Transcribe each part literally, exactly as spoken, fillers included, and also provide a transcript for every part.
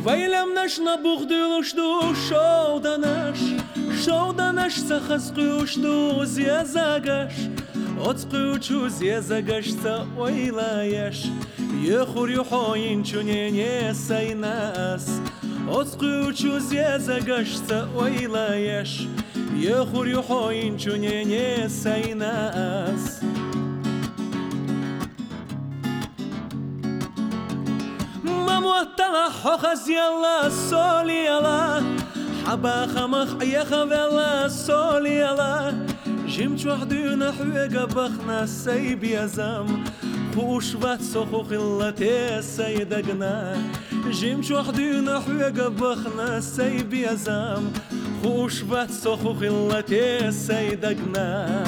Вайлямнаш на бухдылушду шоуданаш, шоуданаш сахасқушду зязагаш, оцқучу зязагашца ойлаяш, ехур юхоин чунене сайнас, оцқучу зязагашца ойлаяш, ехур юхоин чунене сайнас. موطا حخز يلا صولي يلا حبا خمخ يخف يلا صولي يلا جمت وحدنا حويقة بخنا سيب يزم خوش وات سخو خلتي سيدقنا جمت وحدنا حويقة بخنا سيب يزم خوش وات سخو خلتي سيدقنا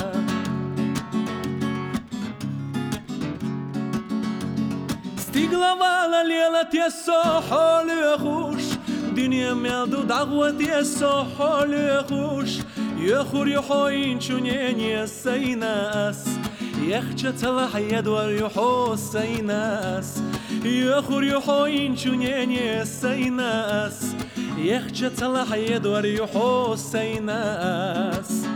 تقلبالا ليلة يسوحو ليخوش دنيا ميادو دعوة يسوحو ليخوش يخور يحوين شنين يسيناس يخشى تلح يدور يحو سيناس يخور يحوين شنين يسيناس يخشى تلح يدور يحو سيناس